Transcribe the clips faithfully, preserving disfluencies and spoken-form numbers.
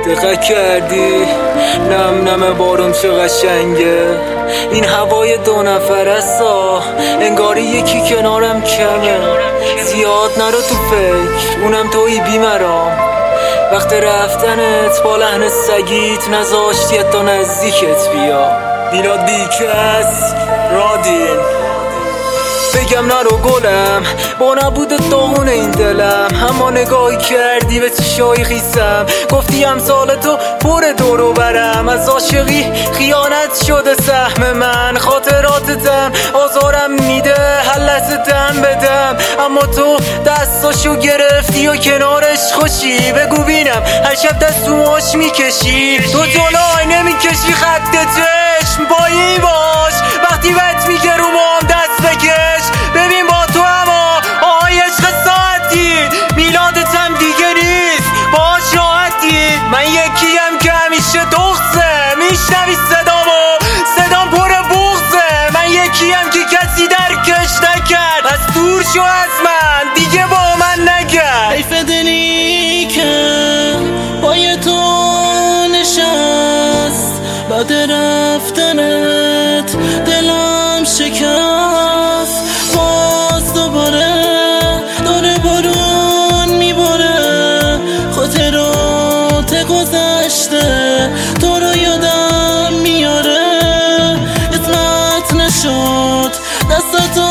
دقت کردی نم نم بارون چه قشنگه، این هوای دو نفر اسا انگاری یکی کنارم کمه. زیاد نرو تو فکر اونم توی بیمرام، وقت رفتنت با لحن سگیت نذاشتی تا نزدیکت بیا. دیلاد بیکس رادین بگم نرو گلم با نبود داغون این دلم، اما نگاهی کردی به چشای خیسم، گفتی امثال تو پر دورو برم. از عاشقی خیانت شده سهم من، خاطراتتم آزارم میده هر لحظه دم بدم، اما تو دستاشو گرفتی و کنارش خوشی. بگو بینم هر شب دستوماش میکشی، تو جلو آینه میکشی خط چشم پایی باش، وقتی بهت میگه رو مام دست بکش. ببین با تو اما آهای عشق ساعتی، میلادتم دیگه نیست باش راحتی. من یکیم که همیشه دخصه، میشنوی صدامو صدام پر بغضه. من یکیم که کسی درکش نکرد، از دور شو از من دیگه با من نگرد. حیف دلی که پای تو نشست، بعد رفتنت دلم شکست. باز دوباره داره بارون میباره، خاطرات گذشته تو رو یادم میاره. اسمت نشد دستاتو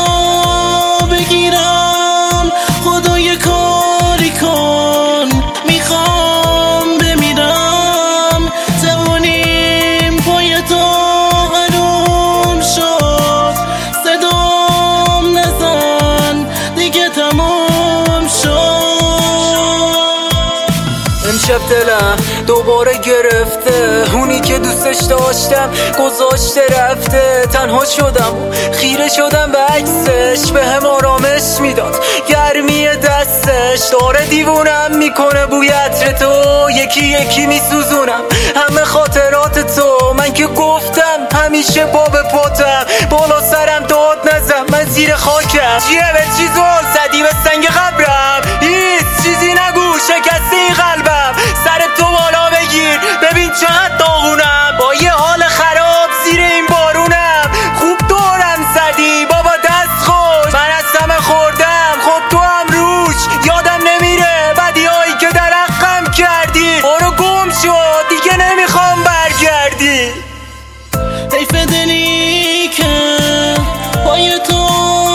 بگیرم، خدای کاری کن میخوام بمیرم. توانیم پای تو حروم شد، صدام نزن دیگه تمام شد. امشب دلم دوباره گرفته، اونی که دوستش داشتم گذاشته رفته. تنها شدم خیره شدم به عکسش، به هم آرامش میداد گرمی دستش. داره دیوونم میکنه بوی عطر تو، یکی یکی میسوزونم همه خاطرات تو. من که گفتم همیشه پا به پاتم، بالا سرم داد نزن من زیر خاکم. چیه به چیزو زدی به سنگ قبرم، هیچ چیزی نگو شکسته این قلبم. سر تو بالا بگیر ببین چقدر داغونم، با یه حال خراب زیر این بارونم. خوب دورم زدی بابا دست خوش، من از همه خوردم خب تو هم روش. یادم نمیره بدی هایی که در حقم کردی، برو گم شد دیگه نمیخوام برگردی. حیف دلی که پای تو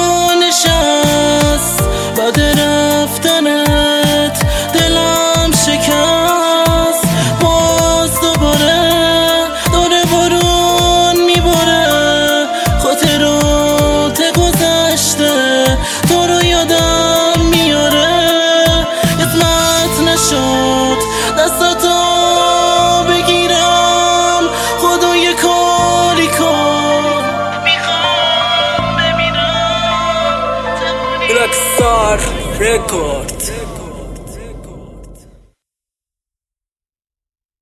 نشست، بعد رفتنت دلم شکست. باز دوباره داره بارون میباره، خاطرات گذشته تو رو یادم میاره. اسمت نشد دستاتو بگیرم، خدای کاری کن میخوام بمیرم. بلک ستار رکورد.